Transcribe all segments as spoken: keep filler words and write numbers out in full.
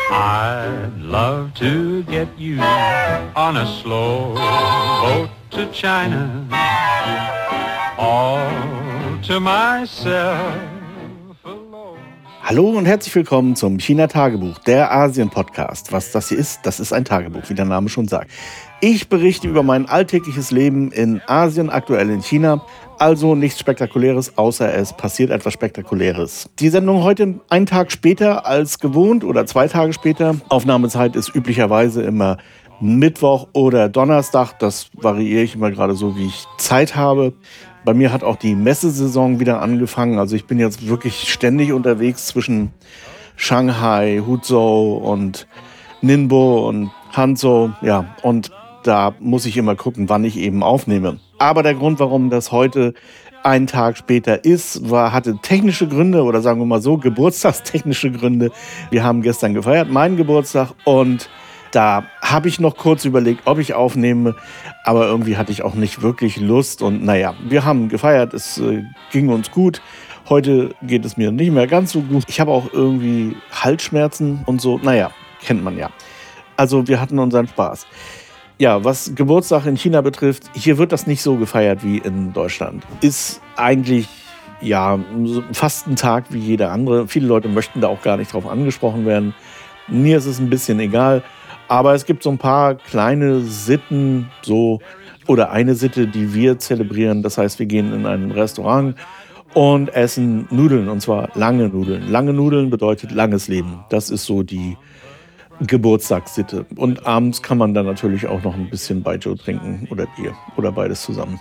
I'd love to get you on a slow boat to China, all to myself alone. Hallo und herzlich willkommen zum China-Tagebuch, der Asien-Podcast. Was das hier ist, das ist ein Tagebuch, wie der Name schon sagt. Ich berichte über mein alltägliches Leben in Asien, aktuell in China. Also nichts Spektakuläres, außer es passiert etwas Spektakuläres. Die Sendung heute einen Tag später als gewohnt oder zwei Tage später. Aufnahmezeit ist üblicherweise immer Mittwoch oder Donnerstag. Das variiere ich immer gerade so, wie ich Zeit habe. Bei mir hat auch die Messesaison wieder angefangen. Also ich bin jetzt wirklich ständig unterwegs zwischen Shanghai, Huzhou und Ningbo und Hangzhou. Ja, und da muss ich immer gucken, wann ich eben aufnehme. Aber der Grund, warum das heute einen Tag später ist, war, hatte technische Gründe oder sagen wir mal so, geburtstagstechnische Gründe. Wir haben gestern gefeiert, meinen Geburtstag, und da habe ich noch kurz überlegt, ob ich aufnehme, aber irgendwie hatte ich auch nicht wirklich Lust. Und naja, wir haben gefeiert, es äh, ging uns gut. Heute geht es mir nicht mehr ganz so gut. Ich habe auch irgendwie Halsschmerzen und so. Naja, kennt man ja. Also wir hatten unseren Spaß. Ja, was Geburtstag in China betrifft, hier wird das nicht so gefeiert wie in Deutschland. Ist eigentlich, ja, fast ein Tag wie jeder andere. Viele Leute möchten da auch gar nicht drauf angesprochen werden. Mir ist es ein bisschen egal. Aber es gibt so ein paar kleine Sitten, so, oder eine Sitte, die wir zelebrieren. Das heißt, wir gehen in ein Restaurant und essen Nudeln, und zwar lange Nudeln. Lange Nudeln bedeutet langes Leben. Das ist so die Geburtstagssitte. Und abends kann man dann natürlich auch noch ein bisschen Baijiu trinken oder Bier oder beides zusammen.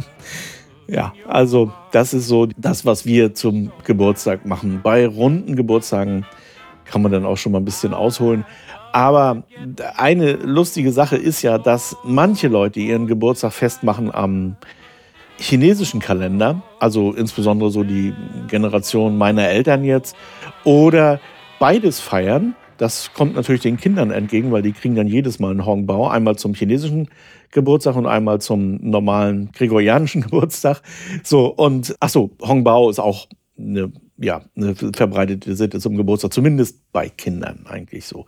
Ja, also das ist so das, was wir zum Geburtstag machen. Bei runden Geburtstagen kann man dann auch schon mal ein bisschen ausholen. Aber eine lustige Sache ist ja, dass manche Leute ihren Geburtstag festmachen am chinesischen Kalender, also insbesondere so die Generation meiner Eltern jetzt, oder beides feiern. Das kommt natürlich den Kindern entgegen, weil die kriegen dann jedes Mal einen Hongbao, einmal zum chinesischen Geburtstag und einmal zum normalen gregorianischen Geburtstag. So, und ach so, Hongbao ist auch eine, ja, eine verbreitete Sitte zum Geburtstag, zumindest bei Kindern eigentlich so.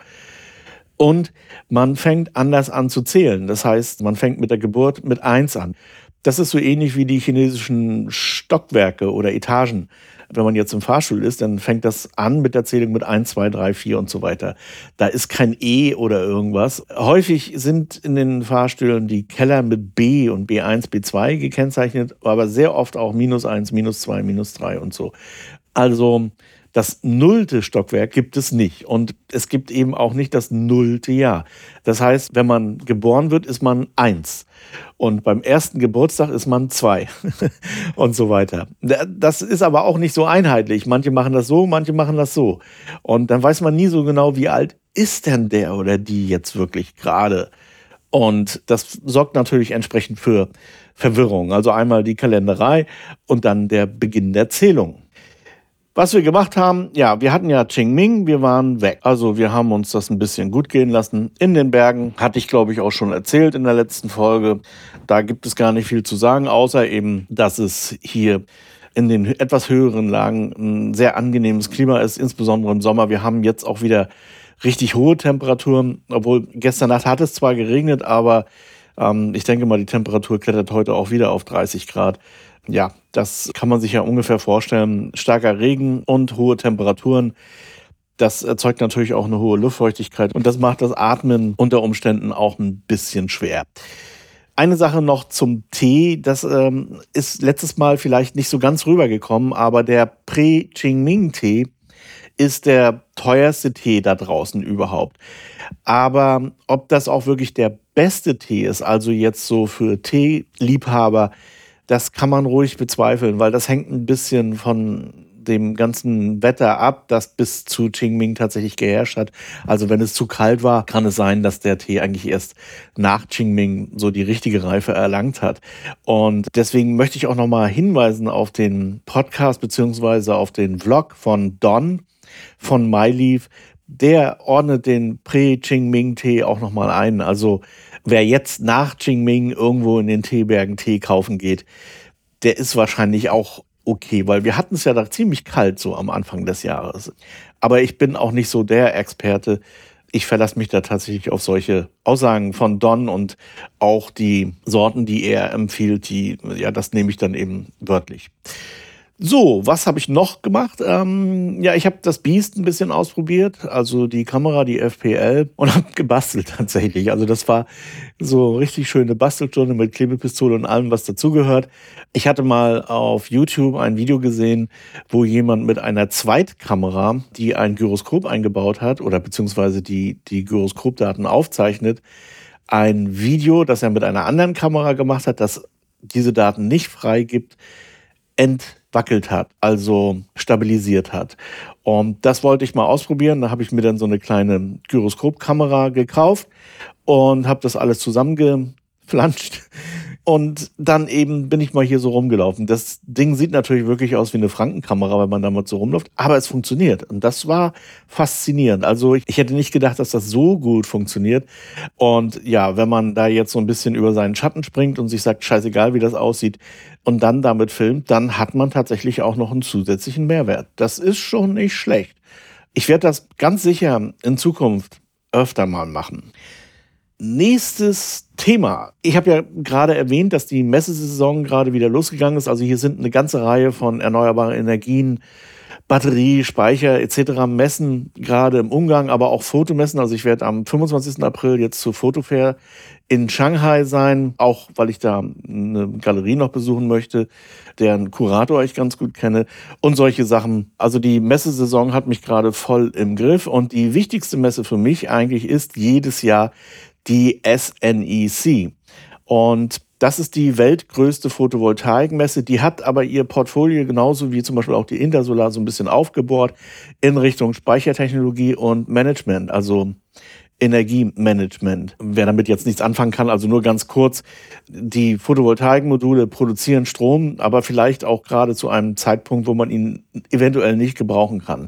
Und man fängt anders an zu zählen. Das heißt, man fängt mit der Geburt mit eins an. Das ist so ähnlich wie die chinesischen Stockwerke oder Etagen. Wenn man jetzt im Fahrstuhl ist, dann fängt das an mit der Zählung mit eins, zwei, drei, vier und so weiter. Da ist kein E oder irgendwas. Häufig sind in den Fahrstühlen die Keller mit B und B eins, B zwei gekennzeichnet, aber sehr oft auch minus eins, minus zwei, minus drei und so. Also das nullte Stockwerk gibt es nicht. Und es gibt eben auch nicht das nullte Jahr. Das heißt, wenn man geboren wird, ist man eins. Und beim ersten Geburtstag ist man zwei. Und so weiter. Das ist aber auch nicht so einheitlich. Manche machen das so, manche machen das so. Und dann weiß man nie so genau, wie alt ist denn der oder die jetzt wirklich gerade. Und das sorgt natürlich entsprechend für Verwirrung. Also einmal die Kalenderei und dann der Beginn der Zählung. Was wir gemacht haben, ja, wir hatten ja Qingming, wir waren weg. Also wir haben uns das ein bisschen gut gehen lassen in den Bergen. Hatte ich, glaube ich, auch schon erzählt in der letzten Folge. Da gibt es gar nicht viel zu sagen, außer eben, dass es hier in den etwas höheren Lagen ein sehr angenehmes Klima ist, insbesondere im Sommer. Wir haben jetzt auch wieder richtig hohe Temperaturen, obwohl gestern Nacht hat es zwar geregnet, aber ähm, ich denke mal, die Temperatur klettert heute auch wieder auf dreißig Grad. Ja, das kann man sich ja ungefähr vorstellen. Starker Regen und hohe Temperaturen, das erzeugt natürlich auch eine hohe Luftfeuchtigkeit und das macht das Atmen unter Umständen auch ein bisschen schwer. Eine Sache noch zum Tee, das ähm, ist letztes Mal vielleicht nicht so ganz rübergekommen, aber der Pre-Qingming-Tee ist der teuerste Tee da draußen überhaupt. Aber ob das auch wirklich der beste Tee ist, also jetzt so für Teeliebhaber, das kann man ruhig bezweifeln, weil das hängt ein bisschen von dem ganzen Wetter ab, das bis zu Qingming tatsächlich geherrscht hat. Also wenn es zu kalt war, kann es sein, dass der Tee eigentlich erst nach Qingming so die richtige Reife erlangt hat. Und deswegen möchte ich auch nochmal hinweisen auf den Podcast beziehungsweise auf den Vlog von Don von MyLeaf. Der ordnet den Pre-Qingming-Tee auch nochmal ein. Also wer jetzt nach Qingming irgendwo in den Teebergen Tee kaufen geht, der ist wahrscheinlich auch okay, weil wir hatten es ja da ziemlich kalt so am Anfang des Jahres. Aber ich bin auch nicht so der Experte. Ich verlasse mich da tatsächlich auf solche Aussagen von Don und auch die Sorten, die er empfiehlt, die, ja, das nehme ich dann eben wörtlich. So, was habe ich noch gemacht? Ähm, ja, ich habe das Beast ein bisschen ausprobiert, also die Kamera, die F P L, und habe gebastelt tatsächlich. Also das war so richtig schöne Bastelstunde mit Klebepistole und allem, was dazugehört. Ich hatte mal auf YouTube ein Video gesehen, wo jemand mit einer Zweitkamera, die ein Gyroskop eingebaut hat oder beziehungsweise die die Gyroskopdaten aufzeichnet, ein Video, das er mit einer anderen Kamera gemacht hat, das diese Daten nicht freigibt, entwackelt hat, also stabilisiert hat. Und das wollte ich mal ausprobieren. Da habe ich mir dann so eine kleine Gyroskopkamera gekauft und habe das alles zusammengeflanscht. Und dann eben bin ich mal hier so rumgelaufen. Das Ding sieht natürlich wirklich aus wie eine Frankenkamera, wenn man damit so rumläuft, aber es funktioniert. Und das war faszinierend. Also ich, ich hätte nicht gedacht, dass das so gut funktioniert. Und ja, wenn man da jetzt so ein bisschen über seinen Schatten springt und sich sagt, scheißegal, wie das aussieht, und dann damit filmt, dann hat man tatsächlich auch noch einen zusätzlichen Mehrwert. Das ist schon nicht schlecht. Ich werde das ganz sicher in Zukunft öfter mal machen. Nächstes Thema. Ich habe ja gerade erwähnt, dass die Messesaison gerade wieder losgegangen ist. Also hier sind eine ganze Reihe von erneuerbaren Energien, Batterie, Speicher et cetera Messen gerade im Umgang, aber auch Fotomessen. Also ich werde am fünfundzwanzigsten April jetzt zur Fotofair in Shanghai sein, auch weil ich da eine Galerie noch besuchen möchte, deren Kurator ich ganz gut kenne und solche Sachen. Also die Messesaison hat mich gerade voll im Griff und die wichtigste Messe für mich eigentlich ist jedes Jahr die S N E C. Und das ist die weltgrößte Photovoltaikmesse. Die hat aber ihr Portfolio genauso wie zum Beispiel auch die Intersolar so ein bisschen aufgebohrt in Richtung Speichertechnologie und Management, also Energiemanagement. Wer damit jetzt nichts anfangen kann, also nur ganz kurz, die Photovoltaikmodule produzieren Strom, aber vielleicht auch gerade zu einem Zeitpunkt, wo man ihn eventuell nicht gebrauchen kann.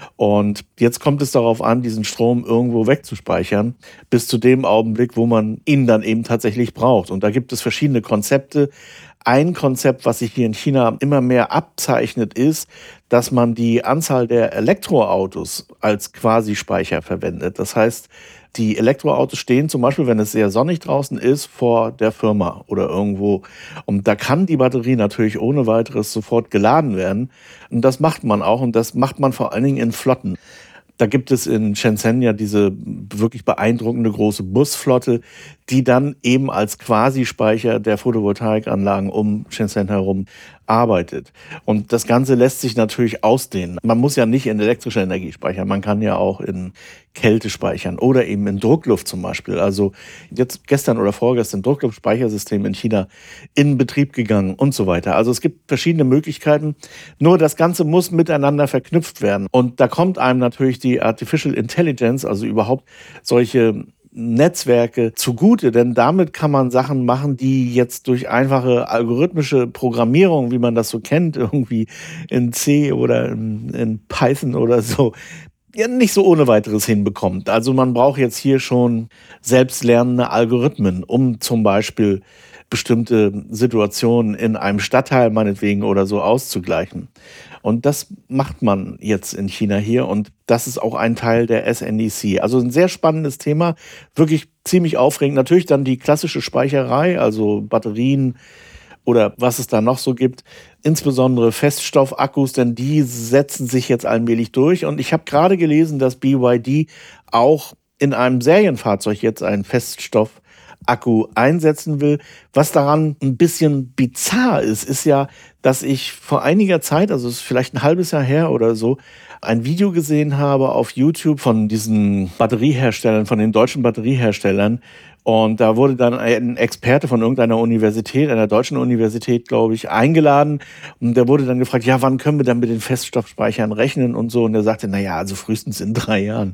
Und jetzt kommt es darauf an, diesen Strom irgendwo wegzuspeichern, bis zu dem Augenblick, wo man ihn dann eben tatsächlich braucht. Und da gibt es verschiedene Konzepte. Ein Konzept, was sich hier in China immer mehr abzeichnet, ist, dass man die Anzahl der Elektroautos als Quasi-Speicher verwendet. Das heißt, die Elektroautos stehen zum Beispiel, wenn es sehr sonnig draußen ist, vor der Firma oder irgendwo. Und da kann die Batterie natürlich ohne weiteres sofort geladen werden. Und das macht man auch. Und das macht man vor allen Dingen in Flotten. Da gibt es in Shenzhen ja diese wirklich beeindruckende große Busflotte, die dann eben als Quasi-Speicher der Photovoltaikanlagen um Shenzhen herum arbeitet. Und das Ganze lässt sich natürlich ausdehnen. Man muss ja nicht in elektrischer Energie speichern, man kann ja auch in Kälte speichern oder eben in Druckluft zum Beispiel. Also jetzt gestern oder vorgestern Druckluftspeichersystem in China in Betrieb gegangen und so weiter. Also es gibt verschiedene Möglichkeiten, nur das Ganze muss miteinander verknüpft werden. Und da kommt einem natürlich die Artificial Intelligence, also überhaupt solche Netzwerke zugute, denn damit kann man Sachen machen, die jetzt durch einfache algorithmische Programmierung, wie man das so kennt, irgendwie in C oder in, in Python oder so, ja, nicht so ohne weiteres hinbekommt. Also man braucht jetzt hier schon selbstlernende Algorithmen, um zum Beispiel bestimmte Situationen in einem Stadtteil meinetwegen oder so auszugleichen. Und das macht man jetzt in China hier und das ist auch ein Teil der S N E C. Also ein sehr spannendes Thema, wirklich ziemlich aufregend. Natürlich dann die klassische Speicherei, also Batterien oder was es da noch so gibt, insbesondere Feststoffakkus, denn die setzen sich jetzt allmählich durch. Und ich habe gerade gelesen, dass B Y D auch in einem Serienfahrzeug jetzt einen Feststoff Akku einsetzen will. Was daran ein bisschen bizarr ist, ist ja, dass ich vor einiger Zeit, also es ist vielleicht ein halbes Jahr her oder so, ein Video gesehen habe auf YouTube von diesen Batterieherstellern, von den deutschen Batterieherstellern. Und da wurde dann ein Experte von irgendeiner Universität, einer deutschen Universität, glaube ich, eingeladen. Und der wurde dann gefragt, ja, wann können wir dann mit den Feststoffspeichern rechnen und so. Und er sagte, naja, also frühestens in drei Jahren.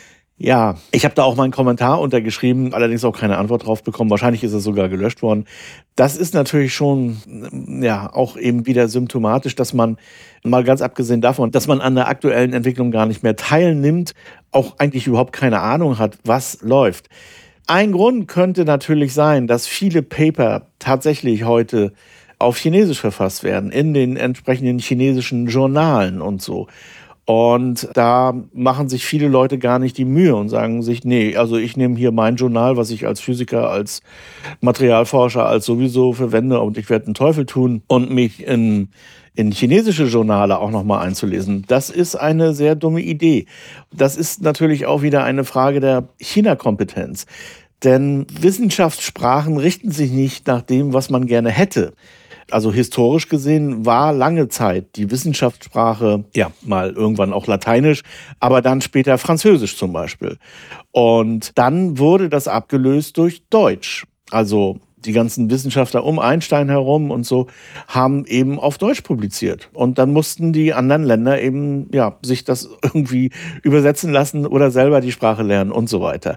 Ja, ich habe da auch meinen Kommentar untergeschrieben, allerdings auch keine Antwort drauf bekommen. Wahrscheinlich ist es sogar gelöscht worden. Das ist natürlich schon, ja, auch eben wieder symptomatisch, dass man, mal ganz abgesehen davon, dass man an der aktuellen Entwicklung gar nicht mehr teilnimmt, auch eigentlich überhaupt keine Ahnung hat, was läuft. Ein Grund könnte natürlich sein, dass viele Paper tatsächlich heute auf Chinesisch verfasst werden, in den entsprechenden chinesischen Journalen und so. Und da machen sich viele Leute gar nicht die Mühe und sagen sich, nee, also ich nehme hier mein Journal, was ich als Physiker, als Materialforscher, als sowieso verwende und ich werde den Teufel tun und mich in, in chinesische Journale auch nochmal einzulesen. Das ist eine sehr dumme Idee. Das ist natürlich auch wieder eine Frage der China-Kompetenz. Denn Wissenschaftssprachen richten sich nicht nach dem, was man gerne hätte. Also historisch gesehen war lange Zeit die Wissenschaftssprache, ja, mal irgendwann auch Lateinisch, aber dann später Französisch zum Beispiel. Und dann wurde das abgelöst durch Deutsch. Also die ganzen Wissenschaftler um Einstein herum und so haben eben auf Deutsch publiziert. Und dann mussten die anderen Länder eben, ja, sich das irgendwie übersetzen lassen oder selber die Sprache lernen und so weiter.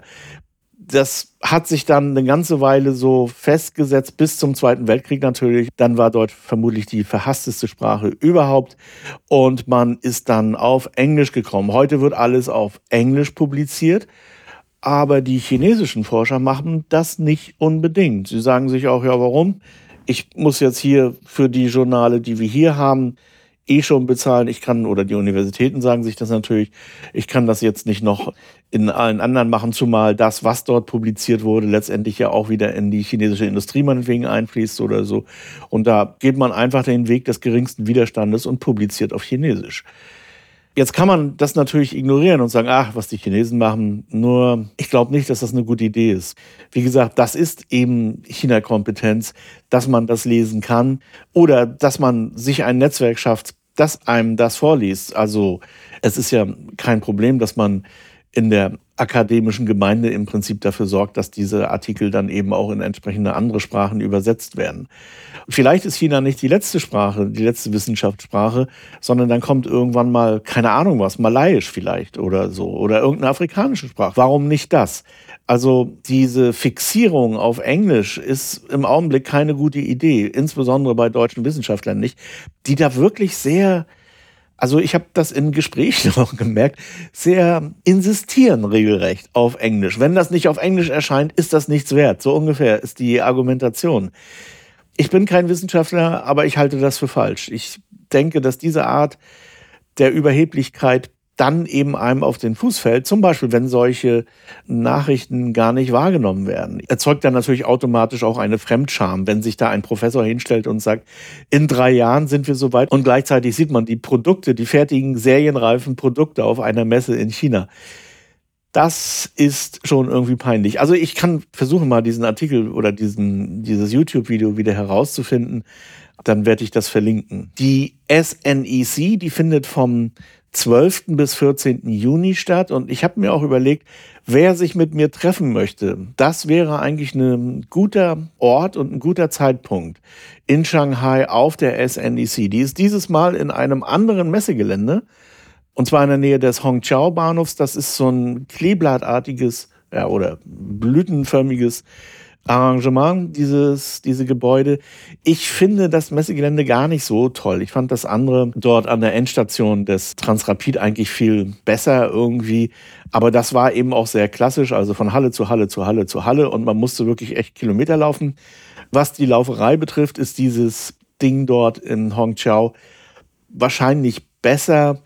Das hat sich dann eine ganze Weile so festgesetzt, bis zum Zweiten Weltkrieg natürlich. Dann war Deutsch vermutlich die verhassteste Sprache überhaupt. Und man ist dann auf Englisch gekommen. Heute wird alles auf Englisch publiziert. Aber die chinesischen Forscher machen das nicht unbedingt. Sie sagen sich auch, ja, warum? Ich muss jetzt hier für die Journale, die wir hier haben, eh schon bezahlen. Ich kann, oder die Universitäten sagen sich das natürlich, ich kann das jetzt nicht noch in allen anderen machen, zumal das, was dort publiziert wurde, letztendlich ja auch wieder in die chinesische Industrie meinetwegen einfließt oder so. Und da geht man einfach den Weg des geringsten Widerstandes und publiziert auf Chinesisch. Jetzt kann man das natürlich ignorieren und sagen, ach, was die Chinesen machen, nur ich glaube nicht, dass das eine gute Idee ist. Wie gesagt, das ist eben China-Kompetenz, dass man das lesen kann oder dass man sich ein Netzwerk schafft, das einem das vorliest. Also es ist ja kein Problem, dass man in der akademischen Gemeinde im Prinzip dafür sorgt, dass diese Artikel dann eben auch in entsprechende andere Sprachen übersetzt werden. Vielleicht ist China nicht die letzte Sprache, die letzte Wissenschaftssprache, sondern dann kommt irgendwann mal, keine Ahnung was, Malayisch vielleicht oder so oder irgendeine afrikanische Sprache. Warum nicht das? Also diese Fixierung auf Englisch ist im Augenblick keine gute Idee, insbesondere bei deutschen Wissenschaftlern nicht, die da wirklich sehr... Also ich habe das in Gesprächen auch gemerkt, sehr insistieren regelrecht auf Englisch. Wenn das nicht auf Englisch erscheint, ist das nichts wert. So ungefähr ist die Argumentation. Ich bin kein Wissenschaftler, aber ich halte das für falsch. Ich denke, dass diese Art der Überheblichkeit dann eben einem auf den Fuß fällt, zum Beispiel, wenn solche Nachrichten gar nicht wahrgenommen werden. Erzeugt dann natürlich automatisch auch eine Fremdscham, wenn sich da ein Professor hinstellt und sagt, in drei Jahren sind wir soweit und gleichzeitig sieht man die Produkte, die fertigen serienreifen Produkte auf einer Messe in China. Das ist schon irgendwie peinlich. Also ich kann versuchen, mal diesen Artikel oder diesen, dieses YouTube-Video wieder herauszufinden, dann werde ich das verlinken. Die S N E C, die findet vom zwölften bis vierzehnten Juni statt und ich habe mir auch überlegt, wer sich mit mir treffen möchte, das wäre eigentlich ein guter Ort und ein guter Zeitpunkt in Shanghai auf der S N E C. Die ist dieses Mal in einem anderen Messegelände und zwar in der Nähe des Hongqiao-Bahnhofs. Das ist so ein kleeblattartiges ja, oder blütenförmiges Arrangement, dieses, diese Gebäude. Ich finde das Messegelände gar nicht so toll. Ich fand das andere dort an der Endstation des Transrapid eigentlich viel besser irgendwie. Aber das war eben auch sehr klassisch, also von Halle zu Halle zu Halle zu Halle und man musste wirklich echt Kilometer laufen. Was die Lauferei betrifft, ist dieses Ding dort in Hongqiao wahrscheinlich besser.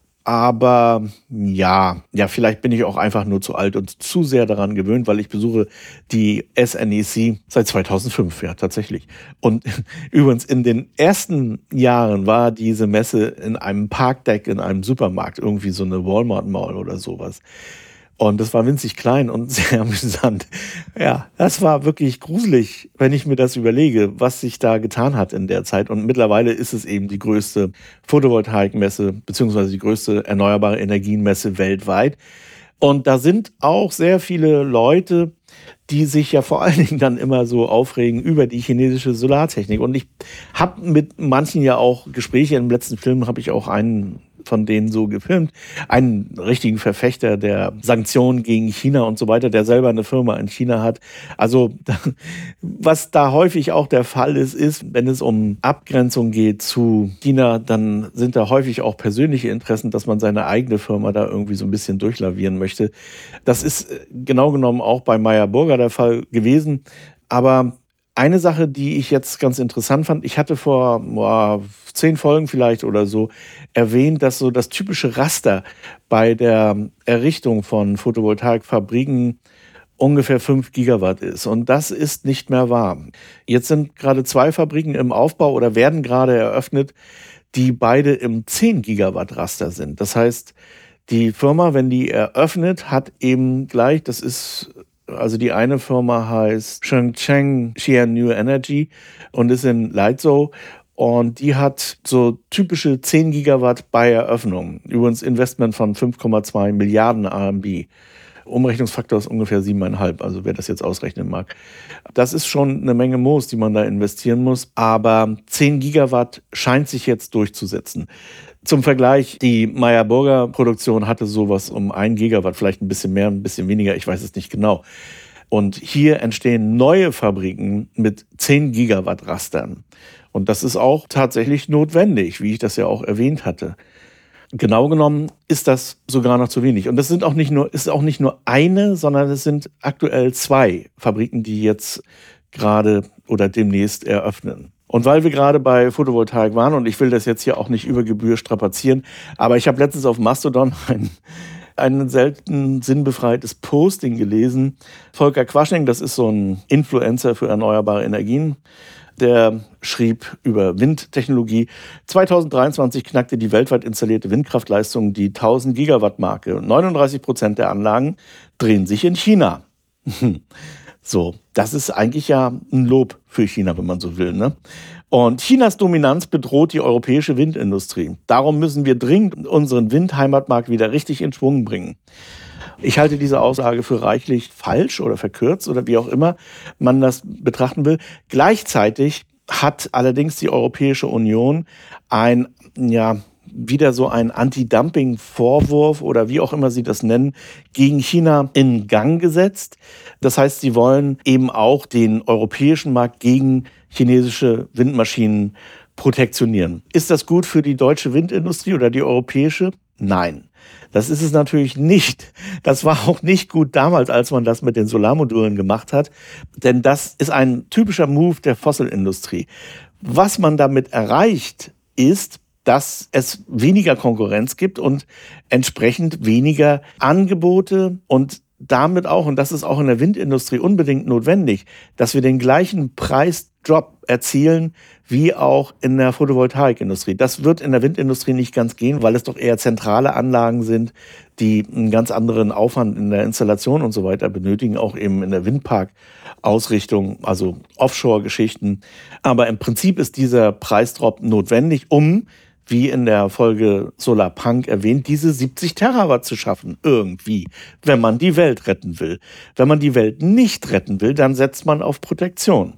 Aber ja, ja, vielleicht bin ich auch einfach nur zu alt und zu sehr daran gewöhnt, weil ich besuche die S N E C seit zweitausendfünf, ja, tatsächlich. Und übrigens in den ersten Jahren war diese Messe in einem Parkdeck in einem Supermarkt, irgendwie so eine Walmart Mall oder sowas. Und das war winzig klein und sehr amüsant. Ja, das war wirklich gruselig, wenn ich mir das überlege, was sich da getan hat in der Zeit. Und mittlerweile ist es eben die größte Photovoltaikmesse beziehungsweise die größte erneuerbare Energienmesse weltweit. Und da sind auch sehr viele Leute, die sich ja vor allen Dingen dann immer so aufregen über die chinesische Solartechnik. Und ich habe mit manchen ja auch Gespräche, im letzten Film habe ich auch einen von denen so gefilmt, einen richtigen Verfechter der Sanktionen gegen China und so weiter, der selber eine Firma in China hat. Also was da häufig auch der Fall ist, ist, wenn es um Abgrenzung geht zu China, dann sind da häufig auch persönliche Interessen, dass man seine eigene Firma da irgendwie so ein bisschen durchlavieren möchte. Das ist genau genommen auch bei Meyer Burger der Fall gewesen, aber Eine Sache, die ich jetzt ganz interessant fand, ich hatte vor boah, zehn Folgen vielleicht oder so erwähnt, dass so das typische Raster bei der Errichtung von Photovoltaikfabriken ungefähr fünf Gigawatt ist. Und das ist nicht mehr wahr. Jetzt sind gerade zwei Fabriken im Aufbau oder werden gerade eröffnet, die beide im zehn Gigawatt Raster sind. Das heißt, die Firma, wenn die eröffnet, hat eben gleich, das ist, also die eine Firma heißt Chengcheng Xian New Energy und ist in Leizhou. Und die hat so typische zehn Gigawatt bei Eröffnung. Übrigens Investment von fünf Komma zwei Milliarden R M B. Umrechnungsfaktor ist ungefähr sieben Komma fünf, also wer das jetzt ausrechnen mag. Das ist schon eine Menge Moos, die man da investieren muss. Aber zehn Gigawatt scheint sich jetzt durchzusetzen. Zum Vergleich, die Meyer-Burger-Produktion hatte sowas um ein Gigawatt, vielleicht ein bisschen mehr, ein bisschen weniger, ich weiß es nicht genau. Und hier entstehen neue Fabriken mit zehn Gigawatt Rastern. Und das ist auch tatsächlich notwendig, wie ich das ja auch erwähnt hatte. Genau genommen ist das sogar noch zu wenig. Und das sind auch nicht nur, ist auch nicht nur eine, sondern es sind aktuell zwei Fabriken, die jetzt gerade oder demnächst eröffnen. Und weil wir gerade bei Photovoltaik waren, und ich will das jetzt hier auch nicht über Gebühr strapazieren, aber ich habe letztens auf Mastodon ein, ein selten sinnbefreites Posting gelesen. Volker Quaschning, das ist so ein Influencer für erneuerbare Energien, der schrieb über Windtechnologie. zweitausenddreiundzwanzig knackte die weltweit installierte Windkraftleistung die tausend Gigawatt Marke. neununddreißig Prozent der Anlagen drehen sich in China. So, das ist eigentlich ja ein Lob für China, wenn man so will, ne? Und Chinas Dominanz bedroht die europäische Windindustrie. Darum müssen wir dringend unseren Windheimatmarkt wieder richtig in Schwung bringen. Ich halte diese Aussage für reichlich falsch oder verkürzt oder wie auch immer man das betrachten will. Gleichzeitig hat allerdings die Europäische Union ein, ja, wieder so ein Anti-Dumping-Vorwurf oder wie auch immer sie das nennen, gegen China in Gang gesetzt. Das heißt, sie wollen eben auch den europäischen Markt gegen chinesische Windmaschinen protektionieren. Ist das gut für die deutsche Windindustrie oder die europäische? Nein. Das ist es natürlich nicht. Das war auch nicht gut damals, als man das mit den Solarmodulen gemacht hat. Denn das ist ein typischer Move der Fossilindustrie. Was man damit erreicht, ist, dass es weniger Konkurrenz gibt und entsprechend weniger Angebote und damit auch, und das ist auch in der Windindustrie unbedingt notwendig, dass wir den gleichen Preisdrop erzielen wie auch in der Photovoltaikindustrie. Das wird in der Windindustrie nicht ganz gehen, weil es doch eher zentrale Anlagen sind, die einen ganz anderen Aufwand in der Installation und so weiter benötigen, auch eben in der Windpark-Ausrichtung, also Offshore-Geschichten. Aber im Prinzip ist dieser Preisdrop notwendig, um, wie in der Folge Solarpunk erwähnt, diese siebzig Terawatt zu schaffen, irgendwie, wenn man die Welt retten will. Wenn man die Welt nicht retten will, dann setzt man auf Protektion.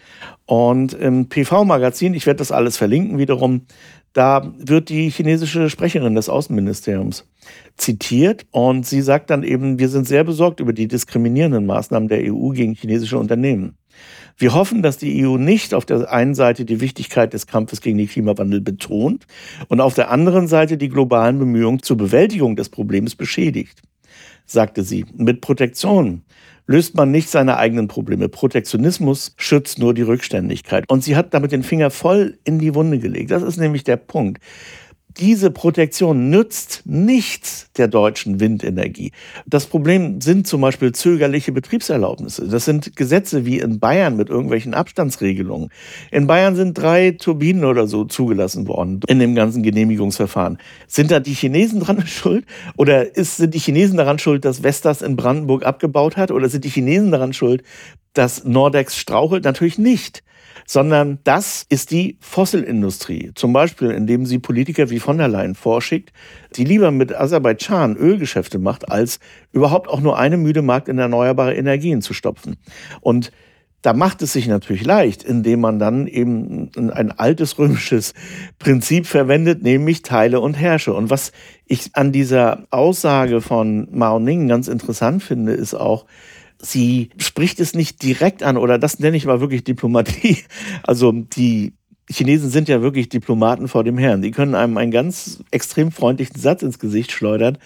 Und im P V-Magazin, ich werde das alles verlinken wiederum, da wird die chinesische Sprecherin des Außenministeriums zitiert und sie sagt dann eben, wir sind sehr besorgt über die diskriminierenden Maßnahmen der E U gegen chinesische Unternehmen. Wir hoffen, dass die E U nicht auf der einen Seite die Wichtigkeit des Kampfes gegen den Klimawandel betont und auf der anderen Seite die globalen Bemühungen zur Bewältigung des Problems beschädigt, sagte sie. Mit Protektion löst man nicht seine eigenen Probleme. Protektionismus schützt nur die Rückständigkeit. Und sie hat damit den Finger voll in die Wunde gelegt. Das ist nämlich der Punkt. Diese Protektion nützt nichts der deutschen Windenergie. Das Problem sind zum Beispiel zögerliche Betriebserlaubnisse. Das sind Gesetze wie in Bayern mit irgendwelchen Abstandsregelungen. In Bayern sind drei Turbinen oder so zugelassen worden in dem ganzen Genehmigungsverfahren. Sind da die Chinesen dran schuld? Oder ist, sind die Chinesen daran schuld, dass Vestas in Brandenburg abgebaut hat? Oder sind die Chinesen daran schuld, dass Nordex strauchelt? Natürlich nicht. Sondern das ist die Fossilindustrie. Zum Beispiel, indem sie Politiker wie von der Leyen vorschickt, die lieber mit Aserbaidschan Ölgeschäfte macht, als überhaupt auch nur eine müde Markt in erneuerbare Energien zu stopfen. Und da macht es sich natürlich leicht, indem man dann eben ein altes römisches Prinzip verwendet, nämlich teile und herrsche. Und was ich an dieser Aussage von Mao Ning ganz interessant finde, ist auch, sie spricht es nicht direkt an, oder das nenne ich mal wirklich Diplomatie. Also die Chinesen sind ja wirklich Diplomaten vor dem Herrn. Die können einem einen ganz extrem freundlichen Satz ins Gesicht schleudern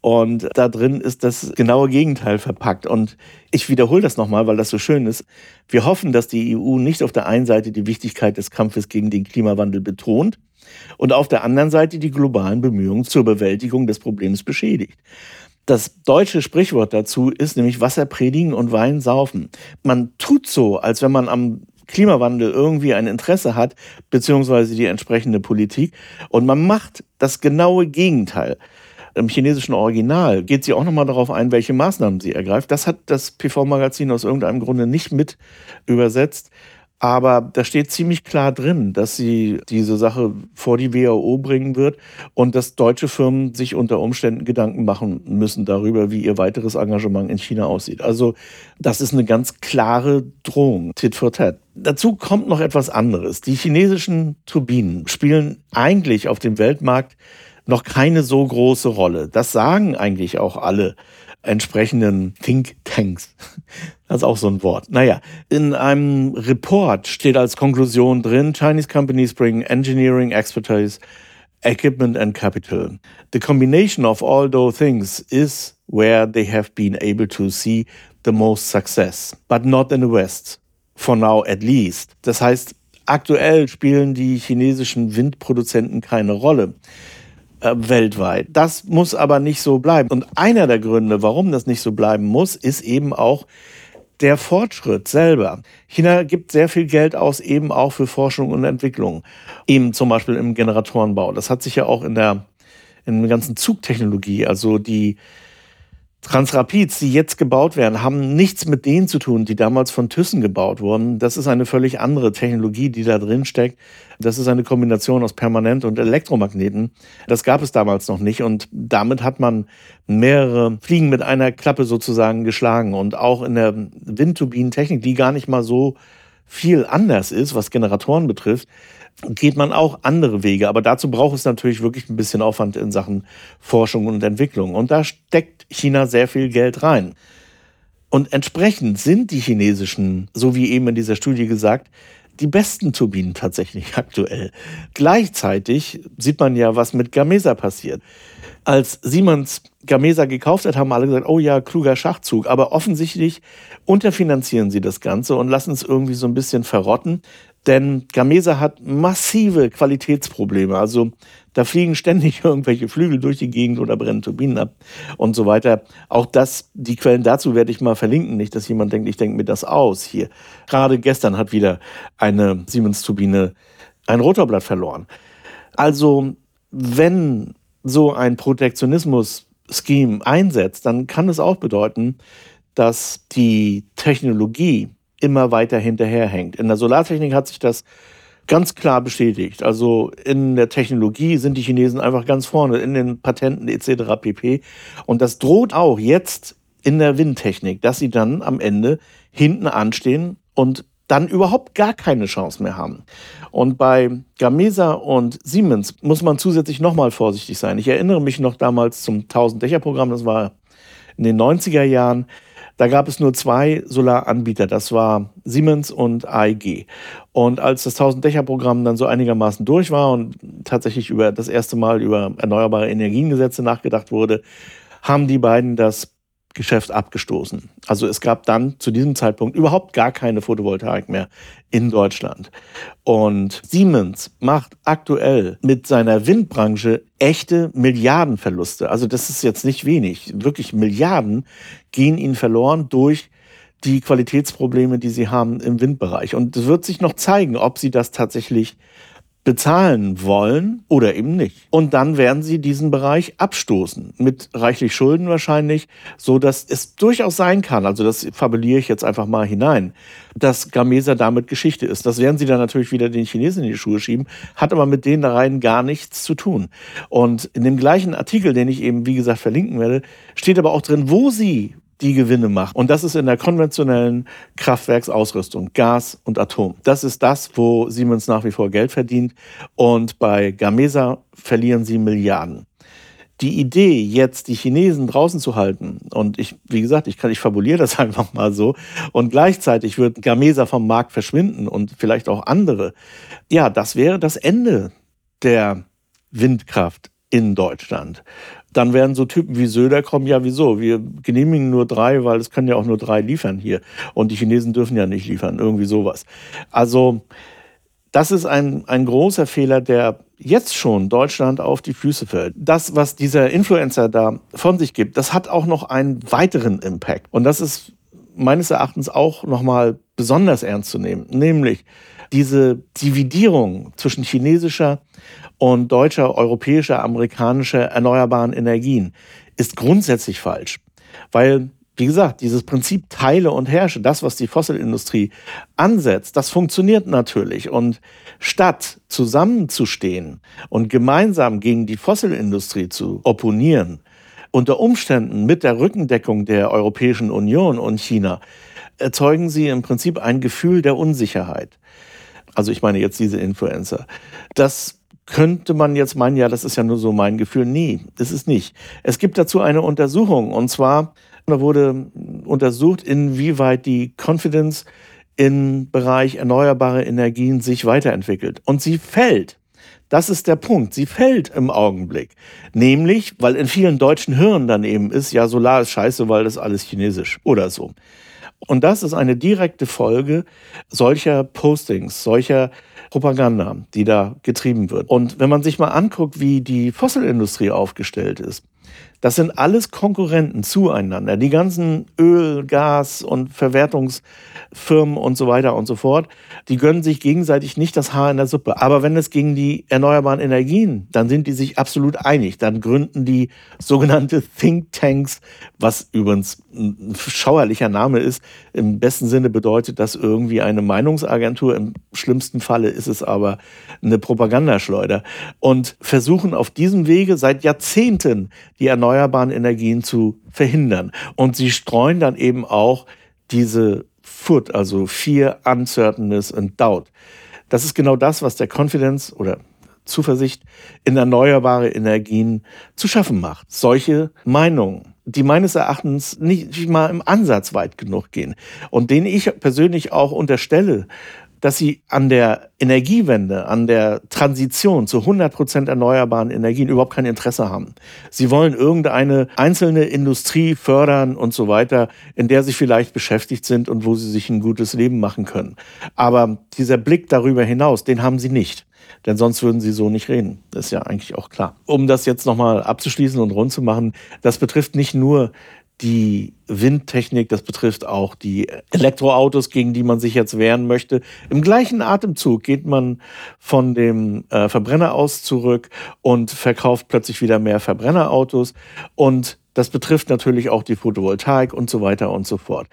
Und da drin ist das genaue Gegenteil verpackt. Und ich wiederhole das nochmal, weil das so schön ist. Wir hoffen, dass die E U nicht auf der einen Seite die Wichtigkeit des Kampfes gegen den Klimawandel betont und auf der anderen Seite die globalen Bemühungen zur Bewältigung des Problems beschädigt. Das deutsche Sprichwort dazu ist nämlich Wasser predigen und Wein saufen. Man tut so, als wenn man am Klimawandel irgendwie ein Interesse hat, beziehungsweise die entsprechende Politik. Und man macht das genaue Gegenteil. Im chinesischen Original geht sie auch nochmal darauf ein, welche Maßnahmen sie ergreift. Das hat das P V-Magazin aus irgendeinem Grunde nicht mit übersetzt. Aber da steht ziemlich klar drin, dass sie diese Sache vor die W H O bringen wird und dass deutsche Firmen sich unter Umständen Gedanken machen müssen darüber, wie ihr weiteres Engagement in China aussieht. Also das ist eine ganz klare Drohung, Tit for Tat. Dazu kommt noch etwas anderes. Die chinesischen Turbinen spielen eigentlich auf dem Weltmarkt noch keine so große Rolle. Das sagen eigentlich auch alle entsprechenden Thinktanks. Das ist auch so ein Wort. Naja, in einem Report steht als Konklusion drin, Chinese companies bring engineering expertise, equipment and capital. The combination of all those things is where they have been able to see the most success, but not in the West, for now at least. Das heißt, aktuell spielen die chinesischen Windproduzenten keine Rolle weltweit. Das muss aber nicht so bleiben. Und einer der Gründe, warum das nicht so bleiben muss, ist eben auch der Fortschritt selber. China gibt sehr viel Geld aus, eben auch für Forschung und Entwicklung. Eben zum Beispiel im Generatorenbau. Das hat sich ja auch in der, in der ganzen Zugtechnologie, also die Transrapids, die jetzt gebaut werden, haben nichts mit denen zu tun, die damals von Thyssen gebaut wurden. Das ist eine völlig andere Technologie, die da drin steckt. Das ist eine Kombination aus Permanent- und Elektromagneten. Das gab es damals noch nicht und damit hat man mehrere Fliegen mit einer Klappe sozusagen geschlagen. Und auch in der Windturbinentechnik, die gar nicht mal so viel anders ist, was Generatoren betrifft, geht man auch andere Wege. Aber dazu braucht es natürlich wirklich ein bisschen Aufwand in Sachen Forschung und Entwicklung. Und da steckt China sehr viel Geld rein. Und entsprechend sind die chinesischen, so wie eben in dieser Studie gesagt, die besten Turbinen tatsächlich aktuell. Gleichzeitig sieht man ja, was mit Gamesa passiert. Als Siemens Gamesa gekauft hat, haben alle gesagt, oh ja, kluger Schachzug. Aber offensichtlich unterfinanzieren sie das Ganze und lassen es irgendwie so ein bisschen verrotten. Denn Gamesa hat massive Qualitätsprobleme. Also da fliegen ständig irgendwelche Flügel durch die Gegend oder brennen Turbinen ab und so weiter. Auch das, die Quellen dazu werde ich mal verlinken. Nicht, dass jemand denkt, ich denke mir das aus hier. Gerade gestern hat wieder eine Siemens-Turbine ein Rotorblatt verloren. Also wenn so ein Protektionismus-Scheme einsetzt, dann kann es auch bedeuten, dass die Technologie immer weiter hinterherhängt. In der Solartechnik hat sich das ganz klar bestätigt. Also in der Technologie sind die Chinesen einfach ganz vorne, in den Patenten et cetera pp. Und das droht auch jetzt in der Windtechnik, dass sie dann am Ende hinten anstehen und dann überhaupt gar keine Chance mehr haben. Und bei Gamesa und Siemens muss man zusätzlich nochmal vorsichtig sein. Ich erinnere mich noch damals zum tausend-Dächer-Programm, das war in den neunziger Jahren. Da gab es nur zwei Solaranbieter, das war Siemens und A E G. Und als das tausend-Dächer-Programm dann so einigermaßen durch war und tatsächlich über das erste Mal über erneuerbare Energiengesetze nachgedacht wurde, haben die beiden das Geschäft abgestoßen. Also es gab dann zu diesem Zeitpunkt überhaupt gar keine Photovoltaik mehr in Deutschland. Und Siemens macht aktuell mit seiner Windbranche echte Milliardenverluste. Also das ist jetzt nicht wenig. Wirklich Milliarden gehen ihnen verloren durch die Qualitätsprobleme, die sie haben im Windbereich. Und es wird sich noch zeigen, ob sie das tatsächlich bezahlen wollen oder eben nicht. Und dann werden sie diesen Bereich abstoßen, mit reichlich Schulden wahrscheinlich, so dass es durchaus sein kann, also das fabuliere ich jetzt einfach mal hinein, dass Gamesa damit Geschichte ist. Das werden sie dann natürlich wieder den Chinesen in die Schuhe schieben, hat aber mit denen da rein gar nichts zu tun. Und in dem gleichen Artikel, den ich eben, wie gesagt, verlinken werde, steht aber auch drin, wo sie die Gewinne macht. Und das ist in der konventionellen Kraftwerksausrüstung, Gas und Atom. Das ist das, wo Siemens nach wie vor Geld verdient. Und bei Gamesa verlieren sie Milliarden. Die Idee, jetzt die Chinesen draußen zu halten, und ich, wie gesagt, ich kann, ich fabuliere das einfach mal so, und gleichzeitig wird Gamesa vom Markt verschwinden und vielleicht auch andere, ja, das wäre das Ende der Windkraft in Deutschland. dann werden so Typen wie Söder kommen, ja wieso, wir genehmigen nur drei, weil es können ja auch nur drei liefern hier und die Chinesen dürfen ja nicht liefern, irgendwie sowas. Also das ist ein, ein großer Fehler, der jetzt schon Deutschland auf die Füße fällt. Das, was dieser Influencer da von sich gibt, das hat auch noch einen weiteren Impact. Und das ist meines Erachtens auch nochmal besonders ernst zu nehmen. Nämlich diese Dividierung zwischen chinesischer und deutscher, europäischer, amerikanischer erneuerbaren Energien ist grundsätzlich falsch. Weil, wie gesagt, dieses Prinzip Teile und Herrsche, das, was die Fossilindustrie ansetzt, das funktioniert natürlich. Und statt zusammenzustehen und gemeinsam gegen die Fossilindustrie zu opponieren, unter Umständen mit der Rückendeckung der Europäischen Union und China, erzeugen sie im Prinzip ein Gefühl der Unsicherheit. Also ich meine jetzt diese Influencer. Das könnte man jetzt meinen, ja, das ist ja nur so mein Gefühl. Nee, das ist nicht. Es gibt dazu eine Untersuchung, und zwar da wurde untersucht, inwieweit die Confidence im Bereich erneuerbare Energien sich weiterentwickelt. Und sie fällt. Das ist der Punkt. Sie fällt im Augenblick. Nämlich, weil in vielen deutschen Hirnen dann eben ist, ja, Solar ist scheiße, weil das alles chinesisch oder so. Und das ist eine direkte Folge solcher Postings, solcher Propaganda, die da getrieben wird. Und wenn man sich mal anguckt, wie die Fossilindustrie aufgestellt ist, das sind alles Konkurrenten zueinander. Die ganzen Öl-, Gas- und Verwertungsfirmen und so weiter und so fort, die gönnen sich gegenseitig nicht das Haar in der Suppe. Aber wenn es gegen die erneuerbaren Energien, dann sind die sich absolut einig. Dann gründen die sogenannte Thinktanks, was übrigens ein schauerlicher Name ist. Im besten Sinne bedeutet das irgendwie eine Meinungsagentur. Im schlimmsten Falle ist es aber eine Propagandaschleuder. Und versuchen auf diesem Wege seit Jahrzehnten die erneuerbaren Energien zu verhindern. Und sie streuen dann eben auch diese F U D, also Fear, Uncertainness and Doubt. Das ist genau das, was der Confidence oder Zuversicht in erneuerbare Energien zu schaffen macht. Solche Meinungen, die meines Erachtens nicht mal im Ansatz weit genug gehen und denen ich persönlich auch unterstelle, dass sie an der Energiewende, an der Transition zu hundert Prozent erneuerbaren Energien überhaupt kein Interesse haben. Sie wollen irgendeine einzelne Industrie fördern und so weiter, in der sie vielleicht beschäftigt sind und wo sie sich ein gutes Leben machen können. Aber dieser Blick darüber hinaus, den haben sie nicht. Denn sonst würden sie so nicht reden. Das ist ja eigentlich auch klar. Um das jetzt nochmal abzuschließen und rund zu machen, das betrifft nicht nur die Windtechnik, das betrifft auch die Elektroautos, gegen die man sich jetzt wehren möchte. Im gleichen Atemzug geht man von dem äh, Verbrenner aus zurück und verkauft plötzlich wieder mehr Verbrennerautos. Und das betrifft natürlich auch die Photovoltaik und so weiter und so fort.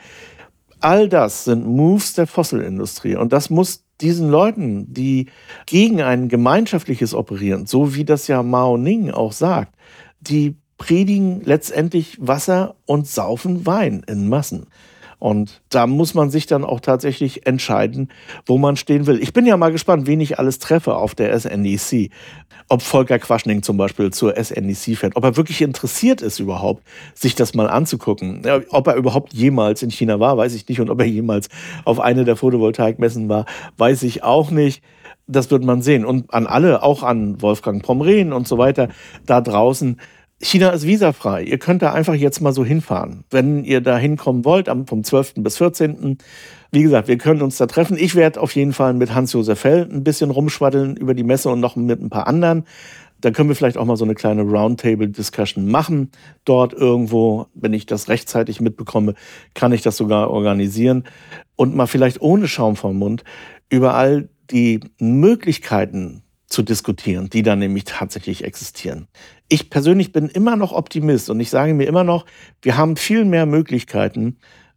All das sind Moves der Fossilindustrie. Und das muss diesen Leuten, die gegen ein gemeinschaftliches Operieren, so wie das ja Mao Ning auch sagt, die predigen letztendlich Wasser und saufen Wein in Massen. Und da muss man sich dann auch tatsächlich entscheiden, wo man stehen will. Ich bin ja mal gespannt, wen ich alles treffe auf der S N E C. Ob Volker Quaschning zum Beispiel zur S N E C fährt. Ob er wirklich interessiert ist überhaupt, sich das mal anzugucken. Ob er überhaupt jemals in China war, weiß ich nicht. Und ob er jemals auf eine der Photovoltaikmessen war, weiß ich auch nicht. Das wird man sehen. Und an alle, auch an Wolfgang Pomrehn und so weiter, da draußen, China ist visafrei. Ihr könnt da einfach jetzt mal so hinfahren. Wenn ihr da hinkommen wollt, vom zwölften bis vierzehnten Wie gesagt, wir können uns da treffen. Ich werde auf jeden Fall mit Hans-Josef Fell ein bisschen rumschwaddeln über die Messe und noch mit ein paar anderen. Da können wir vielleicht auch mal so eine kleine Roundtable-Discussion machen. Dort irgendwo, wenn ich das rechtzeitig mitbekomme, kann ich das sogar organisieren. Und mal vielleicht ohne Schaum vom Mund über all die Möglichkeiten zu diskutieren, die da nämlich tatsächlich existieren. Ich persönlich bin immer noch Optimist und ich sage mir immer noch, wir haben viel mehr Möglichkeiten,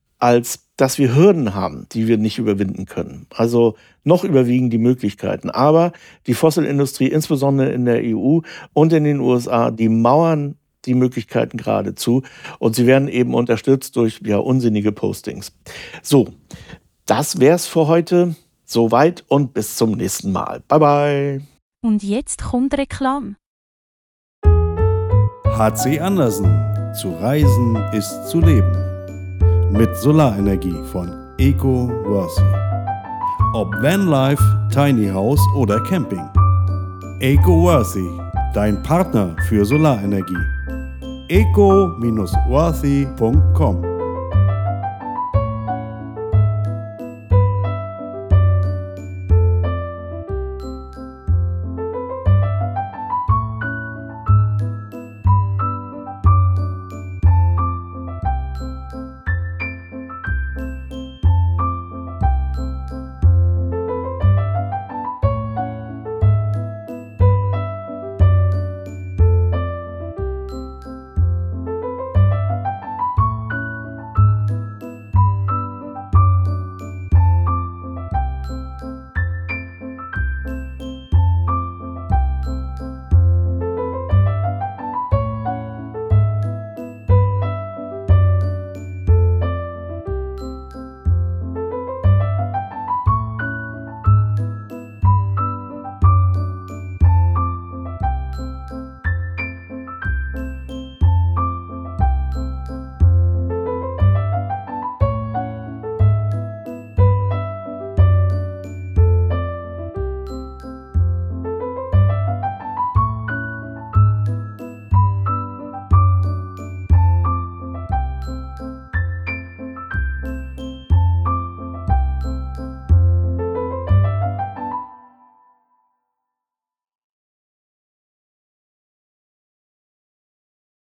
als dass wir Hürden haben, die wir nicht überwinden können. Also noch überwiegen die Möglichkeiten. Aber die Fossilindustrie, insbesondere in der E U und in den U S A, die mauern die Möglichkeiten geradezu und sie werden eben unterstützt durch ja, unsinnige Postings. So, das wär's für heute. Soweit und bis zum nächsten Mal. Bye bye. Und jetzt kommt Reklam. H C Andersen. Zu reisen ist zu leben. Mit Solarenergie von EcoWorthy. Ob Vanlife, Tiny House oder Camping. EcoWorthy, dein Partner für Solarenergie. eco Bindestrich worthy punkt com.